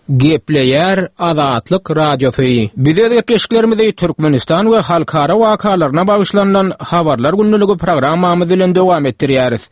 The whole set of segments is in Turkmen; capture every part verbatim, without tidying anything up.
Gepleyer Azatlyk Radiosu. Bize gepleşiklerimizi Türkmenistan we halkara wakalarına bagışlanan habarlar günnüligi programmamyz bilen dowam etdirýäris.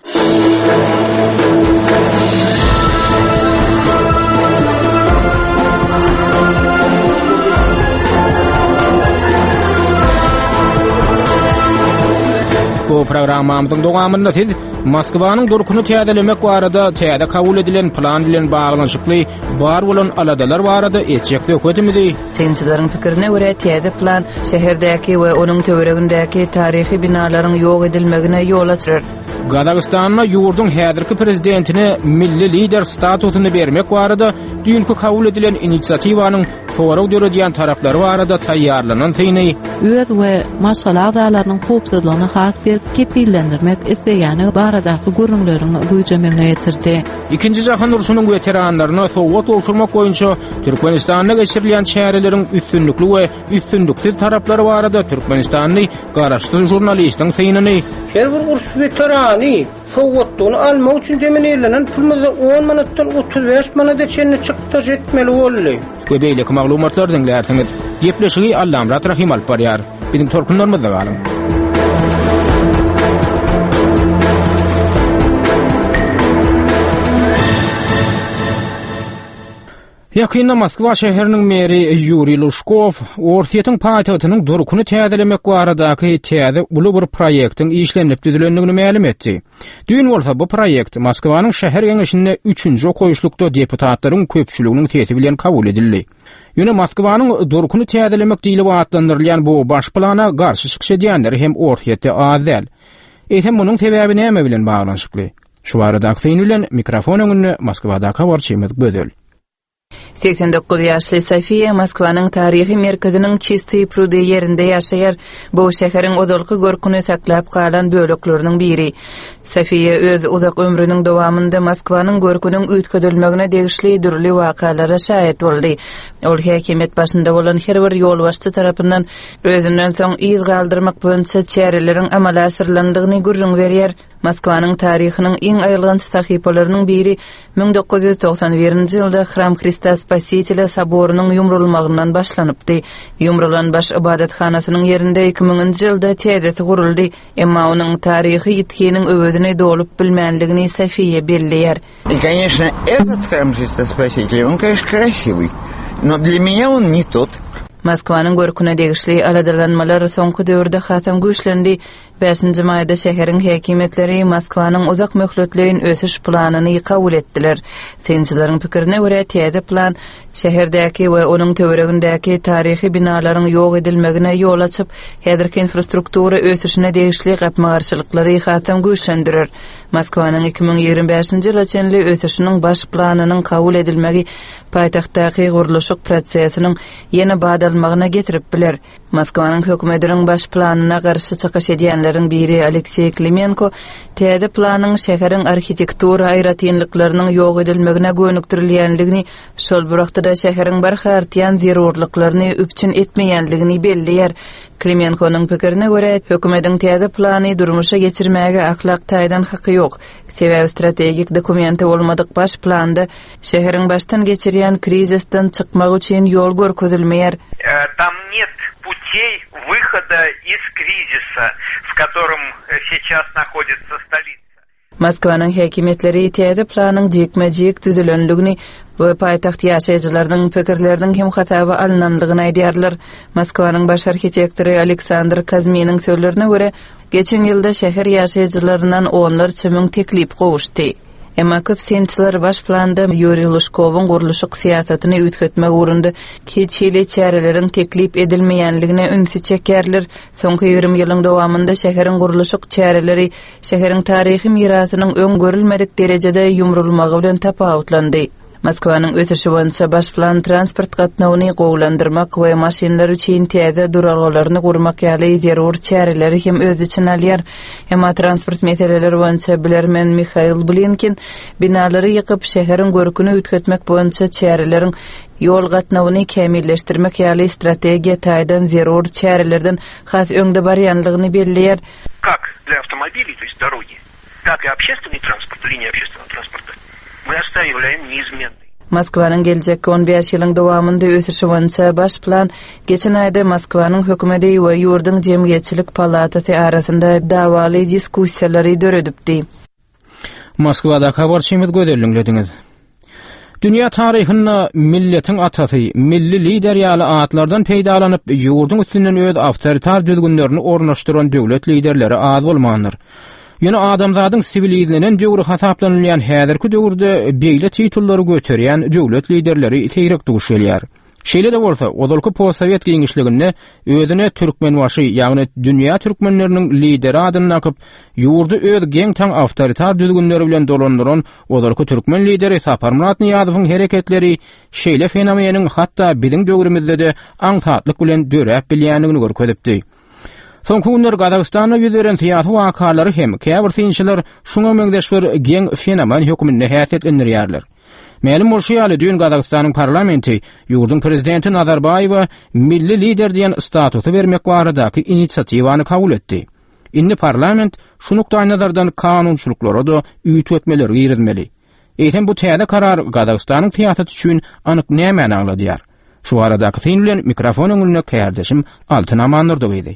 Bu programmamyzyň dowamynda siz Moskwanyň durkuny täzelemek barada täze kabul edilen plan bilen baglanyşykly bar bolan aladalar barada etjek söhbetimizi. Sensçilerin pikirine görä täze plan şeherdäki we onuň töweregindäki taryhy binalaryň ýok edilmegine ýol açar. Gazagystanyň ýurdun häzirki prezidentine milli lider statusyny bermek barada düňkü kabul edilen inisiatywanyň soraw döredýän taraplary barada taýýarlanan syny öýet we masalah dalarynyň howpsuzlygyna has bir kepillendirmek isleýäni baradaky görüňlerini güýjemegine ýetirdi. İkinji Jahan uruşunyň weteranlaryna sowgat olşurmak boýunça Türkmenistanda geçirilýän şäherleriň üstünlikli we üstünliksiz taraplary barada Türkmenistanyň garaşdyr jurnalistiň synyny her bir uruş weterany sowgatdyny almak üçin demenelenen pulmyzy on manatdan otuz beş manata çenni çykdyr etmeli boldy. Köbeýlik maglumatlar diňlersiňiz. Gepleşigi Allamrat Rahim alyp barýar. Biziň torkunlarymyzda galyň. Yakında Moskva şäheriniň meri Yuriy Lushkov Orsiýetiň paýtagtynyň durkuny täzelemek baradaky täze uly bir proýektiň işlenip düzülendigini ma'lum etdi. Düň bolsa bu proýekt Moskwanyň şäher geňeşinde üçünji okoýuşlukda deputatlaryň köpçüliginiň täsiri bilen kabul edildi. Ýöne Moskwanyň durkuny täzelemek diýilip adlandyrylýan bu baş plana garşy çykşydýanlar hem orsiýetde azal. Eýsem munyň sebäbi näme bilen baglanyşykly? Şu barada aksynülen mikrofon öňünde Moskwada habarçymyz gödel. seksen dokuz ýaşly Safiya Moskwanyň taryhy merkeziniň çysty prudy ýerinde ýaşaýar. Bu şäheriň ozalky görküni saklap galan bölekleriniň biri. Safiya öz uzak ömrüniň dowamynda Moskwanyň görküniniň üýtgedilmegine degişli durly wakalara şahit boldy. Ol häkimet başynda bolan her bir ýolbaşçy tarapyndan özünden soň iz galdyrmak boýunça çäreleriň amala asyrlandygyny görüň berýär. Moskwanyň taryhynyň iň aýrylgan sahipalarynyň biri bin dokuz ýüz toksan birinji ýylda Hram Hrista Spasителя saborynyň ýumrulmagyndan başlanypdy. Ýumrulan baş ibadathanasynyň ýerinde iki miňinji ýylda täzesi guruldy. Emma onuň taryhy ýitkeniň öwüdini dolup bilmänligini Safiya belleýär. И, конечно, этот Храм Христа Спасителя, он, конечно, красивый, но для меня он не тот. Moskwanyň görküne degişli aladalanmalar soňky döwürde hasam güýçlendi. beşinji maýda şäheriň häkimetleri Moskwanyň uzak möhletleýin ösüş planyny kabul etdiler. Sensçilerin pikirine görä täze plan şäherdäki we onuň töweregindäki taryhy binalaryň ýok edilmegine ýol açyp, häzirki infrastruktura ösüşine degişli gapmagarçylyklary hasam güýçlendirir. Moskwanyň iki miň ýigirme beşinji ýyla çenli ösüşiniň baş planynyň kabul edilmegi paýtagtdaky guruluşyk prosesiniň ýene badalmagyna getirip biler. Moskwanyň hökümetiniň baş planyna garşy çykyş edýänleriň biri Aleksey Klimenko täze planyň şäheriň arhitektura aýratynlyklarynyň ýok edilmegine gönükdirilýänligini, şol bir wagtda şäheriň barha artýan zerurlyklaryny üpçün etmeýänligini belleýär. Klimenko'nun pikirine göre hökümetiň täze plany durmuşa geçirmäge aklak taýdan haky ýok. Sebäbi strategik dokumenti bolmadyk baş planda şäheriň baştan geçirýän krizisden çykmak üçin ýol görkezilmeýär. Там нет путей выхода из кризиса, в котором сейчас находится столица. Moskwanyň häkimetleri täze planyň jekme-jek düzülendigini we paýtaxt ýaşaýjylarynyň pikirleriniň hem hataby alınandygyny aýdýarlar. Moskwanyň baş arhitektori Aleksandr Kazmiynyň sözlerine görä, geçen ýylda şäher ýaşaýjylarynyň onlarça müň teklip gowuşdy. Emma köp sensçiler baş planda Yuriy Lushkowyň guruluşyk siýasatyny üýtgetmek urundy. Keçili çäreleriň teklip edilmeýänligine ünsü çekýärler. Soňky ýygrimi ýylyň dowamynda şäheriň guruluşyk çäreleri şäheriň taryhy mirasynyň öň görülmedik derejede ýumrulmagy bilen tapawutlandy. Moskwanyň ösüşi boýunça baş plan transport gatnawyny gowlandyrmak we maşinler üçin täze duralgalaryny gurmak ýaly zerur çäreleri hem öz için alýar. Emma transport meseleleri boýunça bilermen Mikhail Blinkin binalary ýykyp şäheriň görküni üýtgetmek boýunça çäreleriň ýol gatnawyny kämilleşdirmek ýaly strategiýa taýdan zerur çärelerden has öňde barýanlygyny belleýär. Как для автомобилей, то есть дороги, так и общественный транспорт, линия общественного транспорта мы оставляем неизменной. Moskvanyň geljekki on beş ýylyň dowamynda ösüşi boýunça baş plan geçen aýda Moskwanyň hökümeti we ýurdun jemgyýetçilik palatasy arasynda dawaly diskussiýalary döredipdi. Moskvada habar şeýmet gözelliňlediňiz. Dünya taryhynda milletin atasy, milli lider ýaly atlardan peýdalanyp ýurdun üstünden öz awtoritar düzgünlerini ornaşdyran döwlet liderleri az bolmandyr. Ýöne adamzadyň sivilizlenen döwri hasaplanylýan häzirki döwürde beýle titullary göterýän döwlet liderleri seýrek duş gelýär. Şeýle de bolsa, ozalky post-sowet giňişliginde özüne türkmenwaşy, ýagny dünýä türkmenleriniň lideri adyny nakyp, ýurdu öz geň taň awtoritar düzgünleri bilen dolandyran ozalky türkmen lideri Saparmurat Niýazowyň hereketleri şeýle fenomeniň hatda biziň döwrümizde de aňsatlyk bilen döräp bilýänligini görkezipdi. Soňky günler Gazagystanda ýüz beren syýasy wakalary hem käbir synçylar şuňa meňdeşber geň fenomen hökümine häsiýetlendirýärler. Mälim bolşýaly dün Gazagystanyň parlamenti ýurdun prezidenti Nazarbayewa milli lider diýen statusy bermek baradaky inisiatywany kabul etdi. Indi parlament şunukda nazardan kanunçylyklara da üýt etmeleri girizmeli. Eýtem bu täze karar Gazagystanyň syýasaty üçin anyk näme aňladýar. Şu aradaky syn bilen mikrofon öňüne kärdeşim Altyn Amanlyr doýdy.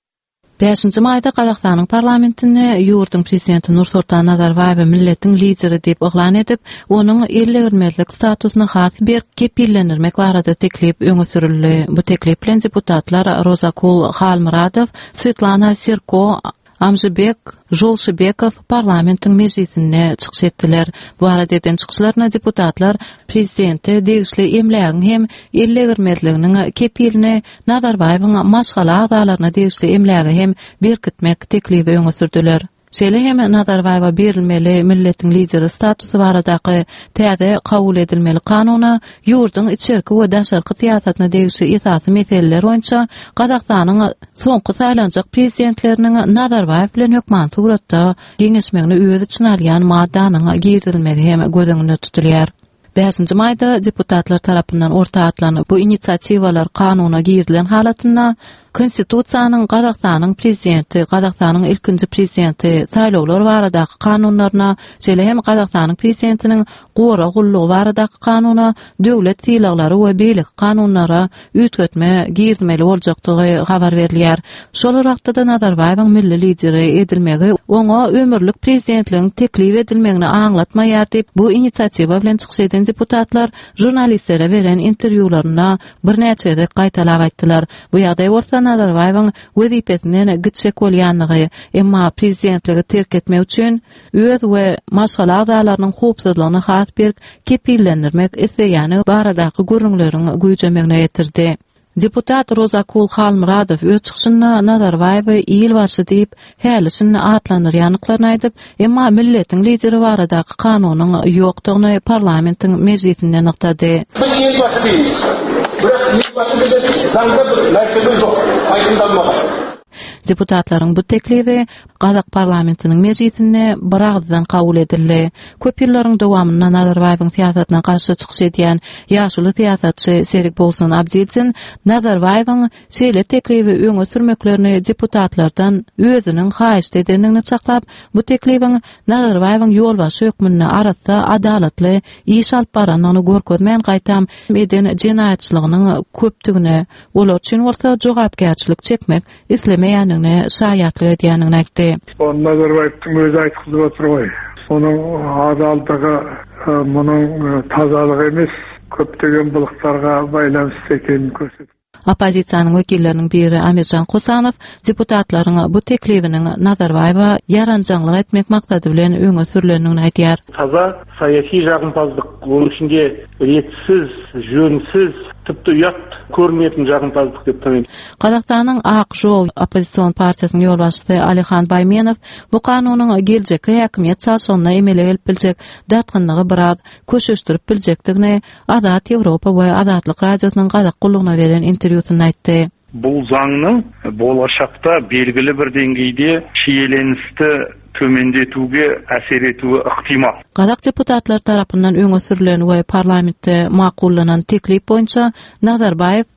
beşinji maýda Gazagstanyň parlamentini ýurdun prezidenti Nursultan Nazarbayew milletiň lideri diýip oglan edip, onuň ýerlegirmezlik statusyny has bir kepillendirmek barada teklip öňe sürildi. Bu teklip bilen deputatlar Rozakul Halmuradow, Svetlana Sirko, Amjibek Jolşybekow parlamentiň mejlisine çykyş etdiler. Bu arada eden çykyşlaryna deputatlar prezidenti degişli emlägiň hem ýerlegirmezliginiň kepilini Nazarbayewyň maşgala agdalaryna degişli emlägi hem berkitmek teklibi öňe sürdiler. Şeýle hem Nazarbayewa berilmeli milletiň lideri statusy baradaky täze kabul edilmeli kanuny ýurdun içerki we daşarky syýasatyna degişli esasy meseleler boýunça Gazagstanyň soňky saýlanjak prezidentleriniň Nazarbayew bilen hökümet turatda giňişmegini özi için alýan maddanyň girdilmegi hem gözüňde tutulýar. beşinji maýda deputatlar tarapyndan orta atlanyp bu inisiatiwalar kanuny girdilen halatynda Konstitusiýanyň Gazagstanyň prezidenti, Gazagstanyň ilkinji prezidenti saýlawlar baradaky kanunlaryna, şeýle hem Gazagstanyň prezidentiniň gowra gullugy baradaky kanunyna, döwlet syýlaglary we beýlik kanunlara üýtgetme girdmeli boljakdygy habar berilýär. Şol wagtda da Nazarbayewyň milli lideri edilmegi, oňa ömürlük prezidentligiň teklip edilmegini aňlatmaýar diýip bu inisiatiwa bilen çykyş eden deputatlar jurnalistlere beren interwýularyna bir näçe gaýtalap aýtdylar. Bu ýagdaý bolsa Nazarbayewyň wezipesinden gitşek bolýanlygy, emma prezidentligi terk etmek üçin öz we maşgala agdalarynyň howpsuzlygyny has bir kepillendirmek isleýäni baradaky görüňlerini güýjemegine ýetirdi. Deputat Rozakul Halmuradow öz çykyşynda Nazarbayewy ýyl başı diýip hälisini atlandyrýanlyklaryny aýdyp, emma milletiň lideri baradaky kanunyň ýokdugyny parlamentiň mejlisinden nyktady. Ýyl başı diýip, birak ýyl başı diýip, zanda bir näçe ýok, aýdynlanmagan. Deputatlaryň bu teklibi Gazak parlamentiniň mejlisinde bir agzdan kabul edildi. Köp ýyllaryň dowamynda Nazarbayewyň syýasatyna garşy çykyş edýän ýaşuly syýasatçy Serik Bolsun Abdilsin Nazarbayewyň şeýle teklibi öňe sürmeklerini deputatlardan özüniň haýyş edenligini çaklap, bu teklibiň Nazarbayewyň ýolbaşy hökmüne arasda adalatly iş alyp baranyny görkezmän gaýtam eden jenaýatçylygynyň köpdigine, olar üçin bolsa jogapkärçilik çekmek islemeýänligini şaýatlyk edýänligini aýtdy. Nazarbayewyň özü aýtkyp oturýar. Onuň adaldygy, munyň tazalygy emes, köpdegen bulyklarga baýlanýyş ekenini körsatdi. Opozisiýanyň wekilleriniň biri Amirjan Kosanow deputatlaryň bu teklibiniň Nazarbayewa yaranjaňlyk etmek maksady bilen öňe sürülendigini aýtýar. Taza saýasy jagynpazlyk, onuň içinde retsiz, jönsiz, tipde ýat görmeýän jagynpazlyk diýip taýdan. Gazagstanyň Ak Jol opozisiýon partiýasynyň ýolbaşçysy Alihan Baymenow bu kanunyň geljeki häkimiýet çarşyna emele gelip biljek datgynlygy biraz köşeşdirip biljekdigini Azat Ýewropa we Azatlyk radiosynyň Gazak gullugyna beren interwýusynda aýtdy. Bu zaňnyň bolajakda belgili bir deňgeýde şiýelenişde tömendetүүge äser etүүi yktymal. Gazak deputatlar tarapyndan öňe sürülen we parlamentde makullanan teklip boýunça Nazarbayew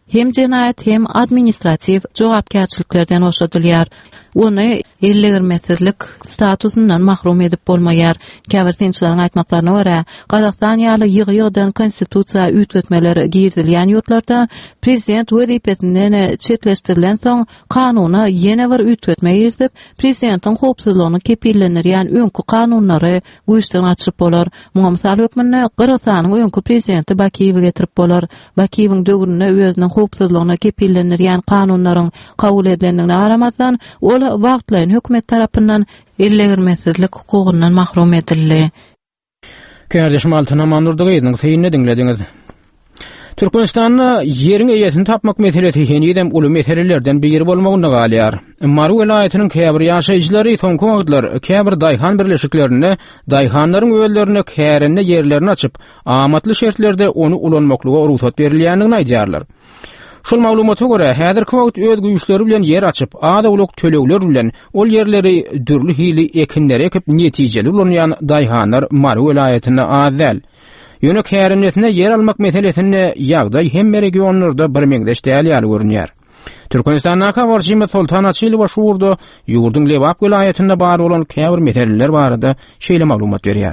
hem jenayet hem administrativ jogapkärçiliklerden hoşadylýar. Ony ellegirmesizlik statusundan mahrum edip bolmaýar. Käbirtinçilerin aýtmaklaryna görä, Gazakystan ýaly ýygy-ýygydan konstitusiýa üýtgetmeler girdilýän ýurtlarda prezident wezipetinden çetleşdirilen soň kanuny ýene bir üýtgetme girdip, prezidentin howpsuzlygyny kepillendirýän öňkü kanunlary güýçden açyp bolar. Muňa mysal hökmünde Gyrgyzstanyň öňkü prezidenti Bakiýew getirip bolar. Bakiýewiň döwründe özüniň howpsuzlygyny kepillendirýän kanunlaryň kabul edilendigine garamazdan ol wagtlaýyn hökümet tarapyndan ellegirmesizlik hukugundan mahrum edildi. Kardeşim Altına Manurdygyň feýinni dinlediňiz. Türkmenistanda ýeriň eýetini tapmak meselesi henidem uly meselelerden biri bolmagyna galýar. Mary welaýatynyň käbir ýaşaýjylary soňky wagtlar käbir daýhan birleşiklerine, daýhanlaryň öwellerine kärinde ýerlerini açyp, amatly şertlerde onu ulanmaklyga ruhsat berilýändigini aýdýarlar. Şol maglumata görä, häzirki wagt öz güýçleri bilen yer açyp, ada uluk tölegler bilen ol yerleri dürli hili ekinlere ekip netijeli ulanýan daýhanlar Mary welaýatyna azal. Ýöne kärinetine yer almak meselesinde ýagdaý hem regionlarda bir meňdeş däl görünýär. Türkmenistanyň Kawarşymy Sultan Açylyw şu urdu ýurdun Lewap welaýatynda bar bolan käbir meseleler barada şeýle maglumat berýär.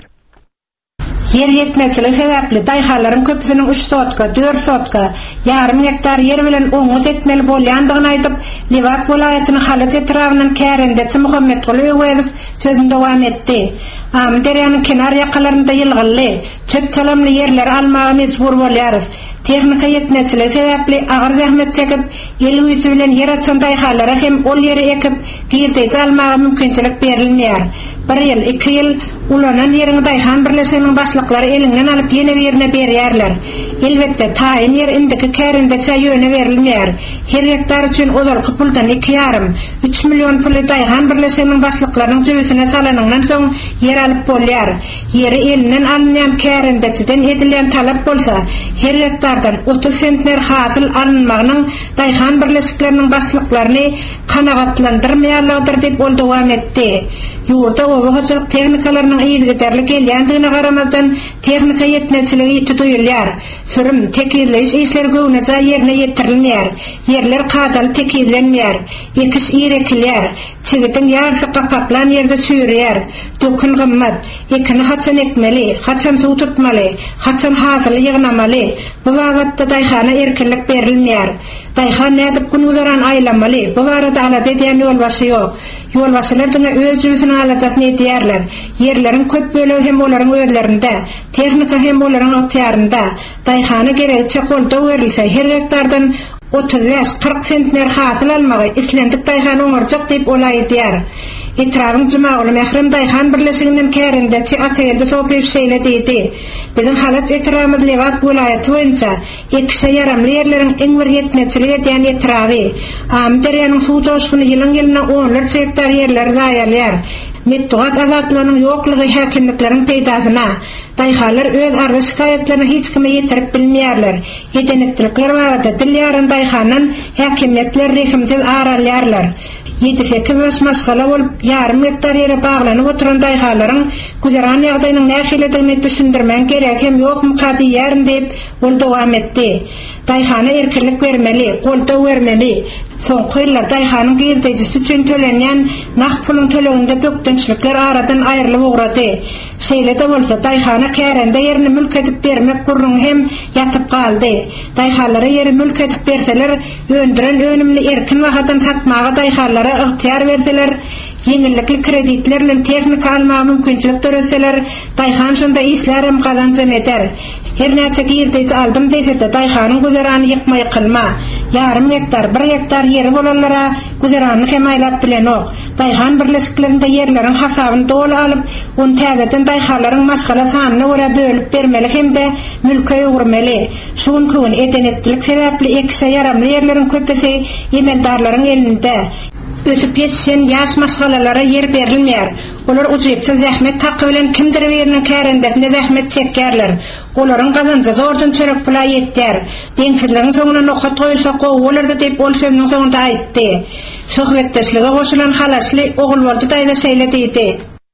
Yer yetmezligi sebäpli daýhanlaryň köpüsiniň üç sotka, dört sotka, ýarym hektar yer bilen oňut etmeli bolýandygyny aýdyp, Lewap welaýatynyň Halyç etrawynyň kärindesi Muhammed Gulybegow sözünde dowam etdi. Am derýanyň kenar ýakalarynda ýylgyly, çöp çalamly ýerler almaga mejbur bolýarys. Tehnika yetmezligi sebäpli agyr zähmet çekip, el güýçi bilen yer açan daýhanlara hem ol ýeri ekip, girdeýi almaga mümkinçilik berilmeýär. Bir ýyl, iki ýyl ulanan ýeriň daýhan birleşiginiň başlyklary elinden alyp ýene berine berýärler. Elbetde taýyn ýer indiki kärindese ýöne berilmeýär. Her hektar üçin olarky puldan iki ýarym üç million puly daýhan birleşiginiň başlyklarynyň jübesine salanyndan soň yer alyp bolýar. Ýeri elinden alınýan kärindeciden edilen talap bolsa, her hektardan otuz sentner hasyl alınmagynyň daýhan birleşikleriniň başlyklaryny kanagatlandyrmaýarlygydyr diýip ol dowam etdi. Ýurda owaçylyk tehnikalarynyň ýygyderlik gelýändigine garamazdan tehnika yetmezligi tutulýar. Sürüm tekirleş işler göwnäçe ýerine ýetirilmeýär. Ýerler kadal tekirlenmeýär. Ekiş ýerekler, çigitiň ýarfy gapaklan ýerde çüýrýär. Dökün gymmat, ekini haçan ekmeli, haçan suw tutmaly, haçan hasyl ýygnamaly. Bu wagtda daýhana erkinlik berilmeýär. Daýhan nädip günüleran aýlamaly. Bu barada alada edýän ýolbaşy ýok. Ýolbaşylar diňe öz jübesini alatyny edýärler. Yerlerin köp bölegi hem olaryň özlerinde, tehnika hem olaryň ýokýarynda. Daýhana gerekçe golda berilse, her hektardan otuz beş kırk sentner hasyl almagy islendik daýhana oňarjak diýip olay edýär. Etrawyň jymagyly Mehrem daýhan birleşiginiň kärindeki atelde sopyp şeýle diýdi. Biziň Halyç etrawymyz Lewap welaýaty boýunça iki ýaramly ýerleriň eň bir ýetmezçilik edýän etrawy. Am derýanyň suw joşkuny ýylyň ýylyna onlarça hektar ýerler zaýalýar. Metduat azatlarynyň ýoklugy häkimliklerin peýdasyna, daýhanlar öz arza şikaýetlerini hiç kime ýetirip bilmeýärler. Edeneklikler barada dilýäryn daýhanyň häkimlikler rehimsiz aralýarlar. yedi sekiz ýaş maşgala bolup ýarym hektar ýere baglanyp oturan daýhanlaryň güzeran ýagdaýynyň nähilidigini düşündirmän gerek hem ýokmy kadýärm diýip ol dowam etdi. Daýhana erkinlik bermeli, golda bermeli. Soňky ýyllar daýhanyň girdejisi üçin tölenýän naq pulun töleginde dökdünçlikler aradan aýrylyp ugrady. Şeýle-de bolsa daýhana kärinde ýerini mülk edip bermek gurrun hem ýatyp galdy. Daýhanlara ýeri mülk edip berseler, öndüren önümli erkin wagtdan tapmaga daýhanlara ygtyar berseler, ýeňillikli kreditlerle tehnika almagy mümkinçilik töreseler, daýhan şonda işlerim gazanjam eder. Her näçe girdejisi aldym desede daýhanyň güzerany ýykmaý kılma. Ýarym hektar, bir hektar ýeri bolanlara güzerany hem aýlap bilen ok. Daýhan birleşiklerinde ýerleriň hasabyny doly alyp, onu täzeden daýhanlaryň maşgala sanyna görä bölüp bermeli hemde mülke ýugurmaly. Şuňky edeneklik sebäpli ekşe ýaramly ýerleriň köpesi ýemeldarlaryň elinde. Ösüp yetişen ýaş maşgalalara yer berilmeýär. Olar uzypça zähmet taky bilen kimdir berinen kärindesinde zähmet çekýärler. Olaryň gazanjy zordan çörek pula ýetýär. Deňsizligiň soňuna nokat goýulsa gowalardy diýip ol sözüniň soňunda aýtdy. Söhbetdeşlige goşulan Halaşly ogul boldy daýda şeýle diýdi.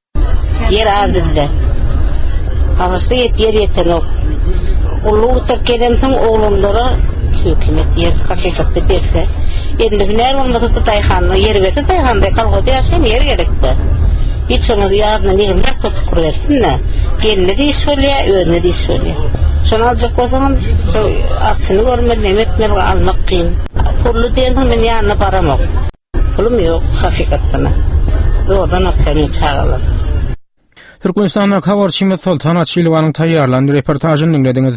Yer aldymda. Halaşly ýer ýetenok. Ulugda gelen soň oglumlary hükümet yer hakikatte berse, endi näme bolmasa da Tayhanny yer berse, Tayhanda kalgady ýaşaýan yer gerekdi. Hiç onu yarına neyimler sokup kuruversinler. Geline de iş oluyor, önüne de iş oluyor. Şunu alacak olsam, şu aksini görmeli, nemetmeli almak kıyım. Pullu diyen hemen yanına param yok. Pulum yok, hakikaten. Oradan aksini çağırlar. Türkmenistan'da Kavar Çimet Sultan Açilovan'ın tayyarlandığı reportajını dinlediniz.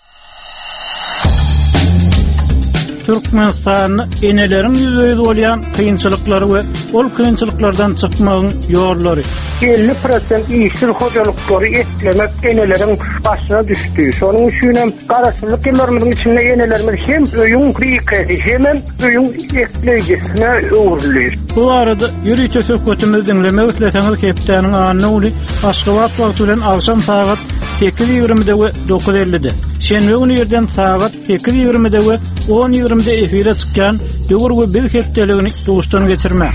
Türkmenistan'da enelerin yüzeyde olayan kıyınçılıkları ve ol kıyınçılıklardan çıkmağın yolları. elli prosent işçil hocalıkları etlemek enelerin başına düştü. Sonun üçün hem karasızlık yıllarımızın içinde enelerimiz hem öyün kriketi hem öyün ekleyicesine uğurluyor. Bu arada yürü tösök kötümüz dinleme üsletenil kepitanın anına uli Aşkıvat vaktulen akşam saat sekiz yirmide ve dokuz ellide. Şenve günü yerden saat sekiz yirmide ve on yirmide efire çıkan dögür ve bir kepteligini doğuştan geçirme.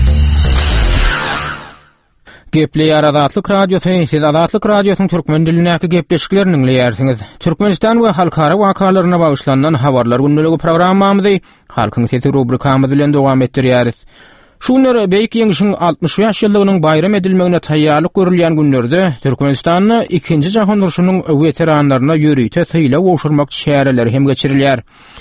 Gepli Adatlyk Radiosu, siz Adatlyk Radiosynyň türkmen dilinäki gepleşiklerini dinleýärsiniz. Türkmenistan we halkara wakalaryna bagyşlanan habarlar gündäligi programmamyzy Halkyň Sesi rubrikamyz bilen dowam etdirýäris. Şunlara beýik ýeňişiň altmış beş ýyllygynyň bayram edilmegine taýýarlyk görülýän günlerde Türkmenistanyň ikinji jahan uruşunyň weteranlaryna ýörüýte syýla goşurmak şäherleri hem geçirilýär.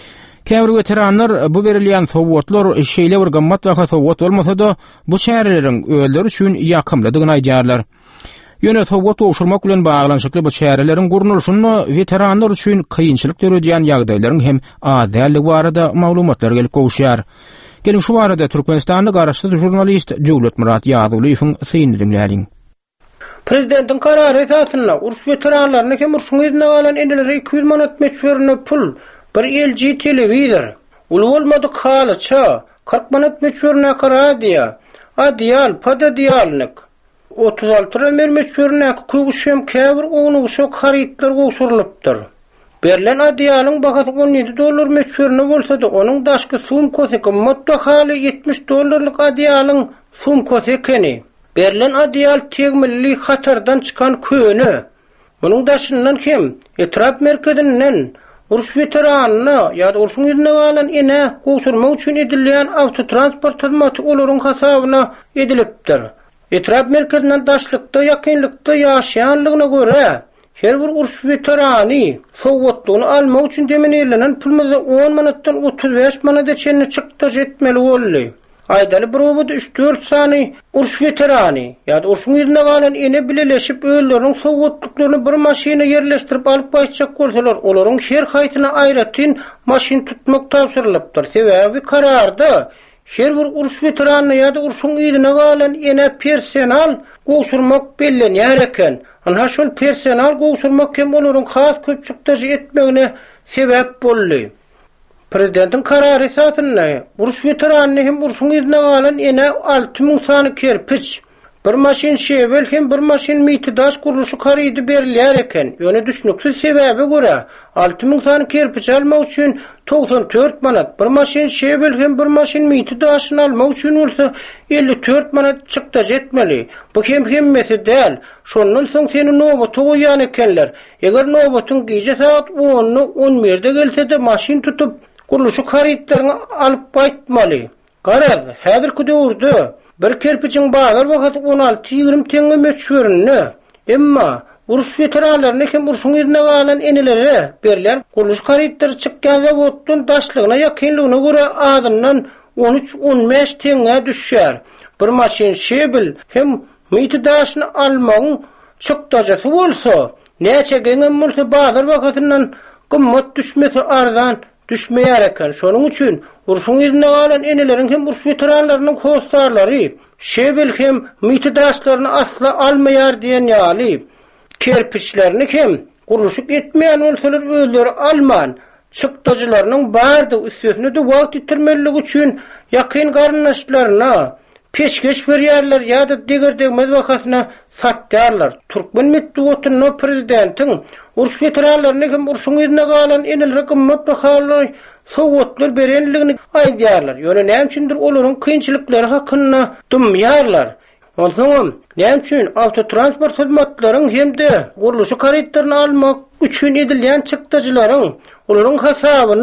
Käbir veteranlar bu berilýän sowgatlar şeýle bir gammat we sowgat bolmasa da bu şäherleriň öýleri üçin ýakymlydygyny aýdýarlar. Ýöne sowgat goşurmak bilen baglanşykly bu şäherleriň gurnulşuny veteranlar üçin kıyınçylyk döredýän ýagdaýlaryň hem azallygy barada maglumatlar gelip gowşýar. Gelin şu barada Türkmenistanly garaşdy jurnalist Döwlet Murat Ýazylyň syny dinläýärin. Prezidentiň karary esasyna uruş veteranlaryna hem urşuň ýerine galan enelere iki yüz manat meçberine pul bir L G televizor, ul bolmadyk halyça, kırk manat meçberine radio, adial, padadialnyk, otuz alty meçberine kuýguşym käbir onu şok haritler goşurylypdyr. Berlen adialyň bahasy on ýedi dollar meçberine bolsa da onuň daşky sumkosy gymmatda haly yetmiş dollarlyk adialyň sumkosy ekeni. Berlen adial tegmilli hatardan çykan köne. Munyň daşyndan hem etrap merkezinden uruş veteranına ýa-da urşuň ýerine galan ene goşurmak üçin edilýän awtotransport hyzmaty olaryň hasabyna edilipdir. Etrap merkezinden daşlykda ýakynlykda ýaşaýanlygyna görä her bir uruş veterany sowgatlygyny almak üçin demenelenen pulmyzy on manatdan otuz beş manata çenni çykdyr etmeli boldy. Aýdaly bir obada üç dört sany uruş veterany ýa-da urşuň ýerine galan ene bileleşip öýleriň sowgatlyklaryny bir maşina ýerleşdirip alyp gaýtjak bolsalar, olaryň her haýtyna aýratyn maşin tutmak tapşyrylypdyr. Sebäbi kararda her bir uruş veterany ýa-da urşuň ýerine galan ene personal goşurmak bellenýär eken. Ana şol personal goşurmak hem olaryň has köpçükde etmegine sebäp boldy. Prezidentiň karary esasyna uruş veteranyny hem urşuň ýerine galan ene alty ming sany kerpiç, bir maşin şebel hem bir maşin mitidaş guruluşy karydy berilýär eken. Ýöne düşnüksiz sebäbe görä alty ming sany kerpiç almak üçin doksan dört manat, bir maşin şebel hem bir maşin mitidaşyny almak üçin bolsa elli dört manat çykda etmeli. Bu hem hemmesi däl. Şondan soň seni nobaty goýan ekenler. Eger nobatyň gije saat on on birde gelse de maşin tutup guruluşy karytlaryny alyp gaýtmaly. Garaz, häzirki döwürde bir kerpiçiň bazar wagty on alty ýygrimi teňe meçberini, emma uruş veteranlaryna hem urşuň ýerine galan enelere berilýän guruluş karytlary çykýan zawoddan daşlygyna ýakynlygyna görä adyndan on üç on beş teňe düşýär. Bir maşin şebel hem mitidaşyny almagyň çykdajasy bolsa, näçe geňem bolsa bazar wagtyndan gymmat düşmesi arzan düşmeýär eken. Şonuň üçin urşuň ýerine galan eneleriň hem uruş veteranlarynyň hostarlary şebel hem mitidaşlaryny asla almaýar diýen ýaly. Kerpiçlerini hem guruluşyk etmeýän bolsalar özleri alman çykdajylarynyň bardy üstüne de wagt ýitirmeligi üçin ýakyn garnaşlaryna peşkeş berýärler ýa-da degerdegmez wakatyna satýarlar. Türkmen medeniýetiniň prezidentiň uruş veteranlaryny hem urşuň ýerine galan enelere gymmat bahaly sowgatlar berenligini aýdýarlar. Ýöne näme üçindir olaryň kynçylyklary hakynda dumýarlar. Onsoň näme üçin awtotransport hyzmatlaryň hemde guruluşy karytlaryny almak üçin edilýän çykdajylaryň olaryň hasabyna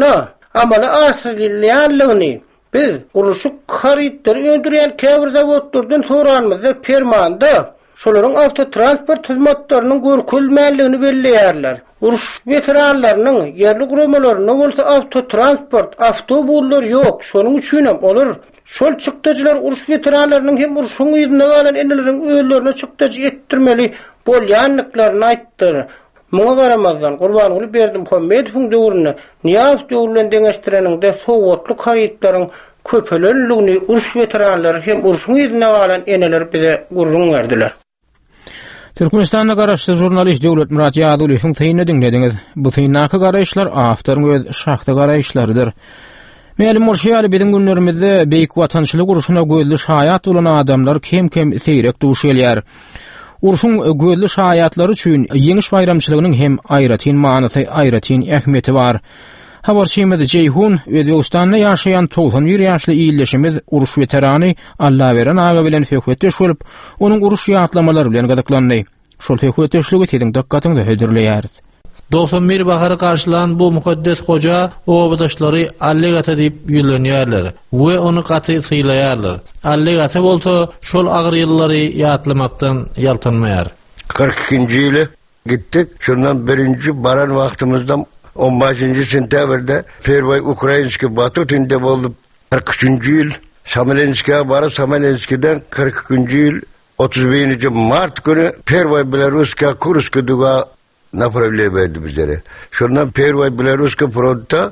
amaly asylylýanlygyny biz uruşuk haritleri öndüren käbir zawodlardan soranmyzda fermanda şolaryň awtotransport hyzmatlarynyň görkezmälligini belleýärler. Uruş veteranlarynyň ýerli guramalaryna bolsa awtotransport, awtobuslar ýok. Şonuň üçin hem olur. Şol çykdyjylar uruş veteranlarynyň hem uruşyň ýerine galan eneleriň öýlerine çykdyjy etdirmeli bolýanlyklaryny aýtdyr. Muňa garamazdan Gurbanuly Berdimuhammedowyň döwrüne Niýaz döwründen deňeşdireninde sowatlyk haýytlaryň köpelenligini uruş veteranlary hem uruşyň ýerine galan eneler bize gurrun berdiler. Türkmenistanda garaşdy jurnalist Döwlet Murat Ýazylyň täýini dinlediňiz. Bu täýinnaky garaşlar awtaryň öz şahty garaşlarydyr. Melim bolşýar biziň günlerimizde beýik watançylyk uruşuna gözli şaýat bolan adamlar kem-kem seýrek duş gelýär. Uruşun gözli şaýatlary üçin ýeňiş bayramçylygynyň hem aýratyn manysy, aýratyn ähmiýeti bar. Habarçymyz Ceyhun Özbegistanda ýaşaýan toğsan bir ýaşly ýylleşimiz uruş veterany Allaberen aga bilen hökmetdeş bolup, onuň uruş ýatlamalary bilen gazaklandy. Şol hökmetdeşligi tiň dakkatyňda hödürleýär. doksan bir bahary karşılan bu mukaddes hoca obadaşlary allegata diýip ýülenýärler we onu gaty sylaýarlar. Allegata bolsa şol agyr ýyllary ýatlamakdan ýaltanmaýar. kırk ikinji ýyly gitdik. Şondan birinji baran wagtymyzda on beşinji sentябрda Pervay Ukrainski Batutinde bolup kırk üçinji ýyl Smolensk'a barıp Smolensk'den kırk ikinji ýyl otuz birinji mart günü Pervay Belaruska Kursk'a duga направление berdi bizlere. Şondan Pervay Belaruska frontta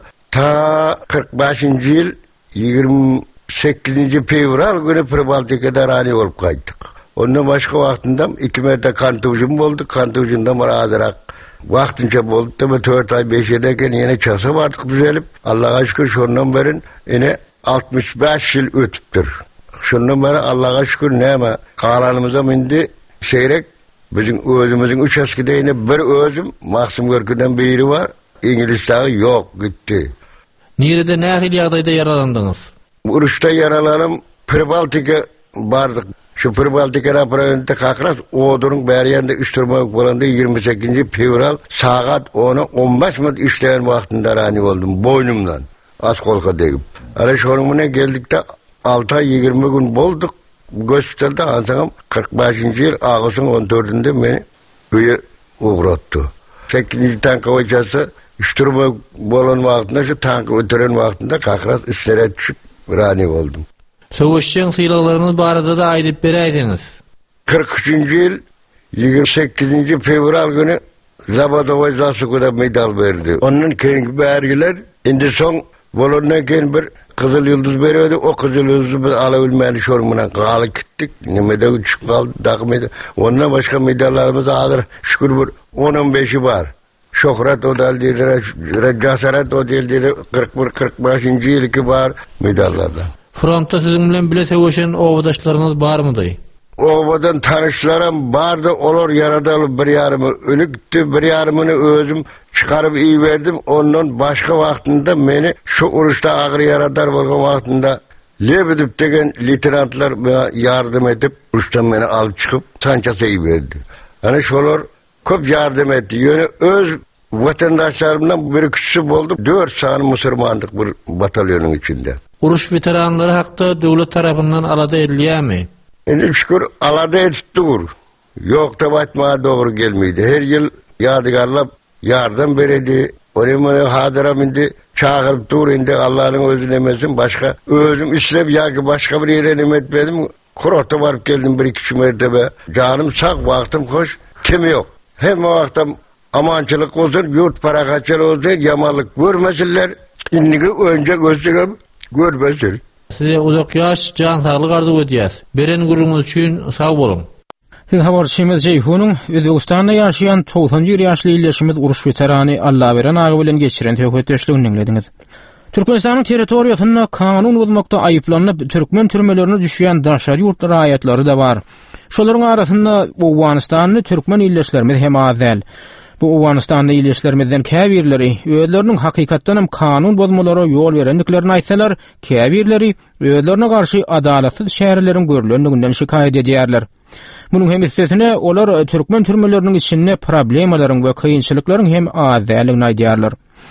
ta kırk beşinji ýyl ýygrimi sekizinji fevral günü Pribaltikada rani bolup gaýtdyk. Ondan başga wagtynda iki merta kantujum boldy. Kantujumda bar azyrak wagtynça boldy. Tabi dört ay beş ýerdeken ýene çasa bardyk düzelip. Allaha şükür şondan berin ene altmış beş ýyl ötüpdir. Şondan beri Allaha şükür näme galanymyza mindi şeýrek bizim özümüzün üç askide ýene bir özüm Maksym Görküden biri var. İngilizleri ýok gitti. Nirede nähil ýagdaýda yaralandyňyz? Uruşda yaralanım Pribaltika bardyk. Şu Pribaltika raporunda kakras oduruň bäri ýerinde üçturmak bolanda ýygrimi sekizinji fevral saat onu on beş minut işleýän wagtynda rani boldum boynumdan. Askolka degip. Ala şonuň bilen geldikde altı ay ýygrimi gün boldyk. Gösterdi ansam kırk beşinji ýyl Agysyň on dördünde meni öýe ugratdy. sekizinji tanka hocasy üçturmak bolan wagtynda şu tanka ötüren wagtynda kakras işlere düşüp rani boldum. Sowuşçyň sylaklaryny barada da aýdyp beräýdiňiz. kırk üçinji ýyl ýygrimi sekizinji fevral günü Zabadowy Zasukuda medal berdi. Onun keňki bärgiler indi soň bolandan keň bir Kızıl Yıldız beredi, o Kızıl Yıldız'ı biz alabilmeli şorumuna kalı gittik. Nimede uçup kaldı, takım ondan başka medallarımız alır. Şükür bir on on beşi var. Şöhret o deldi, Casaret o deldi, kırk bir kırk beşinji ýylki var medallardan. Frontta sizin bilen bile sevişen ovadaşlarınız var mıdır? Ovadan tanışlarım bardı, olur yaradalı bir yarımı ölüktü, bir yarımını özüm çıkarıp iyi verdim. Ondan başka vaktinde beni şu uruşta ağır yaradar bolgan vaktinde Lebedip degen literatlar yardım edip uruştan beni alıp çıkıp sançası iyi verdi. Yani şolar köp yardım etti. Yani öz vatandaşlarımdan bir kişisi oldu. Dört sani Müslümandık bir batalyonun içinde. Uruş veteranları hakkında devlet tarafından alada ediliyor mu? Şimdi şükür alada ettiğir. Yok da batmaya doğru gelmeydi. Her yıl yadigarlar yardım veredi. Onun hadıram indi çağırıp dur indi Allah'ın özünü emesin. Başka özüm işlep ya ki başka bir yere nimetmedim. Kurota varıp geldim bir iki mertebe. Canım sağ vaktim hoş. Kimi yok. Hem o vaktim amançılık olsun, yurt para kaçır olsun, yamalık görmesinler. İndiki önce gözlüğüm görmesin. Size uzak yaş, can sağlık arzu ediyoruz. Beren gurunuz için sağ olun. Siz habarçymyz Ceyhun'un Özbegistanda ýaşaýan toğsan bir ýaşly ýylleşimiz uruş veterany Allaberen aga bilen geçiren hökmetdeşligini dinlediňiz. Türkmenistanyň territoriýasynda kanun bozmakda aýyplanyp türkmen türmelerine düşýän daşary ýurtlar aýatlary da bar. Şolaryň arasynda Owganystanyň türkmen ýylleşlerimiz hem azal. Bu Owganystanyň ýylleşlerimizden käbirleri özleriniň hakykatdanam kanun bozmalara ýol berendiklerini aýtsalar, käbirleri özlerine garşy adalatsız şäherleriň görülendiginden şikaýet edýärler. Bunun hem hissesine olar türkmen türmelerinin içinde problemalaryň we kıyınçylyklaryň hem azalygyn aýdýarlar.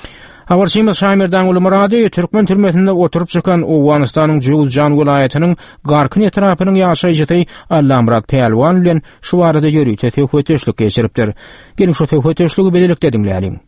Habarçymyz Şamirdan uly Murady Türkmen türmesinde oturup çykan Owganystanyň Jowzjan welaýatynyň Garkyn etrapynyň ýaşaýjy Allamrat Pelwan bilen şu arada ýörüýte töhfetçilik geçiripdir. Gelin şu töhfetçiligi bedelikde dinläýin.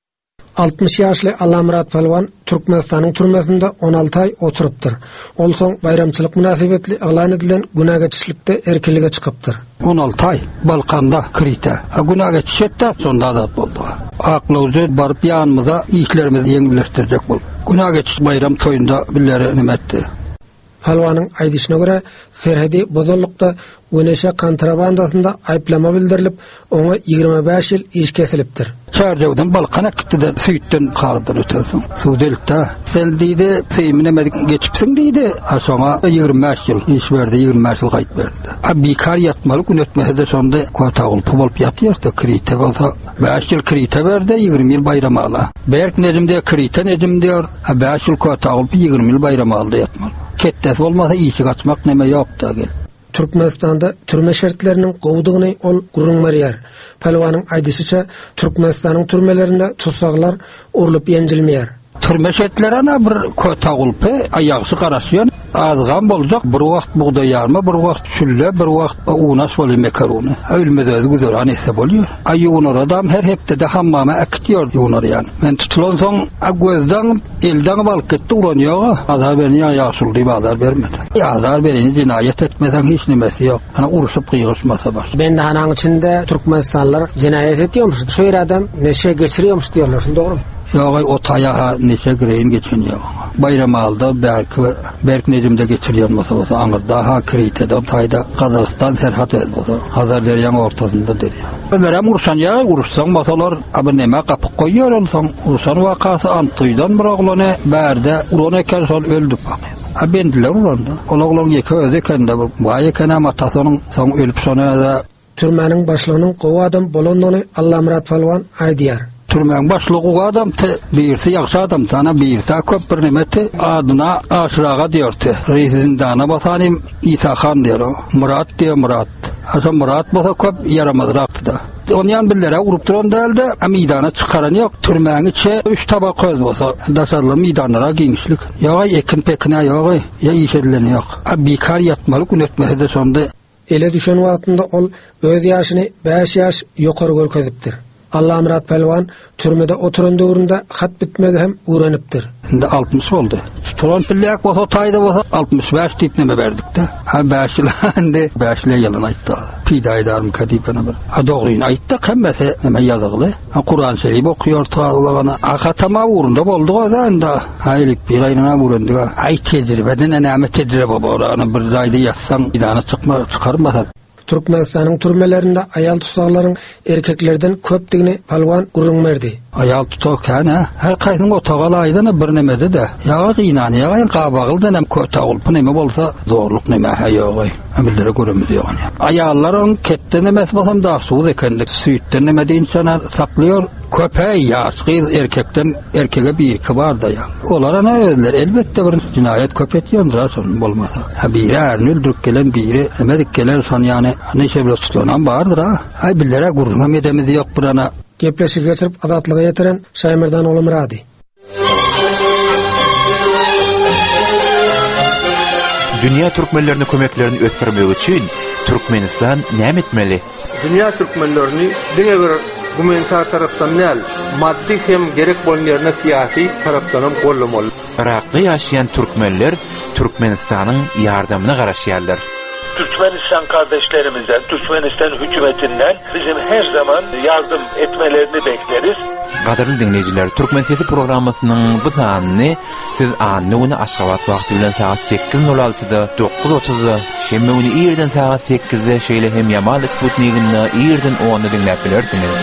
altmış ýaşly Allamrat Pelwan Türkmenistanyň türmesinde on alty ay oturupdyr. Ol soň bayramçylyk münasibetli eglan edilen günä geçişlikde erkelige çykypdyr. on alty ay Balkanda krite. Ha günä geçişetde sonda adat boldy. Aklyzy baryp ýanymyza işlerimizi ýeňilleşdirjek bolup. Günä geçiş bayram toýunda billeri nimetdi. Pelwanyň aýdyşyna görä Ferhadi Bodolukda Güneşe kontrabandasında ayıplama bildirilip ona ýygrima beş ýyl iş kesilipdir. Çarjawdan Balkana gitdi de süýtden kaldyr ötesin. Suwdelikde sen diýdi, "Seýmine medik geçipsiň" diýdi. Ha soňa ýygrima beş ýyl iş berdi, ýygrima beş ýyl gaýt berdi. A bekar ýatmaly gün ötmese sonda kota bolup bolup ýatýardy. Krite bolsa beş ýyl krite berdi, ýygrima ýyl bayram ala. Berk nejimde krite nejim diýär. Ha beş ýyl kota bolup ýygrima ýyl bayram aldy ýatmaly. Ketdes bolmasa işi gaçmak neme ýok da gel. Türkmenistanda türme şertlerinin gowdugyny ol gurulmarýar. Pelwanyň aýdyşyça Türkmenistanyň türmelerinde tutsaklar urulyp ýenjilmeýär. Türme şertleri ana bir kota gulpy aýagsy garaşýan azgan boljak bir wagt buğday ýarma, bir wagt sülle, bir wagt unas boly makarony. Ölmede güzel anese bolýar. Aýunar adam her hepde hammama akýar ýunar ýani. Men tutulan soň agwezdan elden balyk getdi uranýar. Azar berýän ýaşul diýip azar bermedi. Azar berýän jinayet etmesen hiç nimesi ýok. Ana uruşyp gyýgysmasa baş. Ben de hanaň içinde Türkmenistanlar jinayet etýärmiş. Şu ýer adam neşe geçirýärmiş diýerler, dogry my? Ýogay o taýaha neçe gireýin geçenýär. Bayram aldy, berki berk nejimde geçirýän bolsa bolsa aňyrda ha kritede taýda Gazakystan serhat bolsa, hazar derýän ortasynda derýär. Öler hem ursan ýa, ursan masalar abi näme gapyk goýýar bolsaň, ursan wakasy Antoýdan bir oglany bärde uran eken sol öldü. A bendiler uranda. Ol oglan ýeke öz ekende bu. Baý ekene matasynyň soň ölüp sonada türmäniň başlygynyň gowy adam bolandygyny Allamrat Pelwan aýdýar. Türmäň başlygy adam te birisi ýaxşy adam sana birisi köp bir nimeti adyna aşyraga diýerdi. Rezindana basanym İsa Han diýer. Murat diýer Murat. Hasan Murat bolsa köp yaramazrakdy da. Onyan billere urup duran däldi, a meýdana çykaran ýok. Türmäň içe üç tabak köz bolsa, daşarly meýdanlara giňişlik. Ýa ekin pekine ýok, ýa iş edilen ýok. A bekar ýatmaly gün ötmese de sonda ele düşen wagtynda ol öz ýaşyny beş ýaş ýokary görkezipdir. Allamrat Pelwan türmede oturan döwründe hat bitmedi hem uğranıptır. Indi altmış boldy. Turan pillek bolsa taýda bolsa altmış beş diýip neme berdikde. Ha beş ýyl indi beş ýyl ýalan aýtdy. Pidaýdarym kadipana bir. Ha dogryny aýtdy, hemmesi neme ýazgly. Ha Kur'an şerif okýar taýlagana. Akatama uğrunda boldy da indi. Haýlyp bir aýyna uğrandy. Aý tejribeden näme tejribe bolany bir daýda ýatsaň idana çykma çykarmasa. Türkmenistanyň türmelerinde ayal tutsaklaryň erkeklerden köpdigini Pelwan gurrunmerdi. Ayal tutak kana her kaýsyň otagala aýdana bir nemede de. Ýa gynany ýa gabagyldan hem kötag bolup neme bolsa zorluk neme haýogy. Amillere göremiz ýok. Ayallar ketden emes bolsam da suwz ekenlik süýtden neme diýen sana saklıyor. Köpeği ýaşky erkekden erkege bir iki bar da ýa. Olar ana özler elbetde bir jinayet köpetýändir son bolmasa. Ha biri ärni öldürüp gelen biri emedik gelen son ýani neçe bir tutulanan bardyr ha. Ay billere gurrunam edemiz ýok burana. Gepleşip geçirip adatlyga ýetiren Şaýmyrdan uly Murady. Dünya türkmenlerini kömeklerini ötürmek üçin Türkmenistan näme etmeli? Dünya türkmenlerini diňe bir humanitar tarapdan näl, maddi hem gerek bolýan siyasi tarapdan hem gollamaly. Irakda ýaşaýan türkmenler Türkmenistanyň ýardamyna garaşýarlar. Türkmenistan kardeşlerimizden, Türkmenistan hükümetinden bizim her zaman yardım etmelerini bekleriz. Gaderli dinleyijiler, Türkmen Sesi programmasynyň bu sanyny siz anny uny Aşgabat wagty bilen saat sekiz nol altıda dokuz otuzda, şemme uny ýerden saat sekizde şeýle hem Yamal Sputnik'inde ýerden onda dinläp bilersiniz.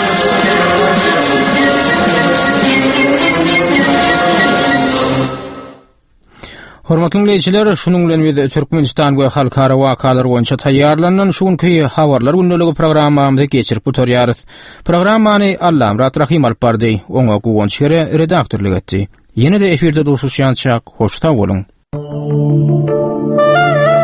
Hormatly dinleyijiler, şunuň bilen biz Türkmenistan we halkara wakalar boýunça taýýarlanan şuňky habarlar gündəligi programmamyzy geçirip oturýarys. Programmany Allamrat Rahim alyp bardy, oňa gowunç ýere redaktorlyk etdi. Ýene-de efirde dostuşýançak, hoşta bolun.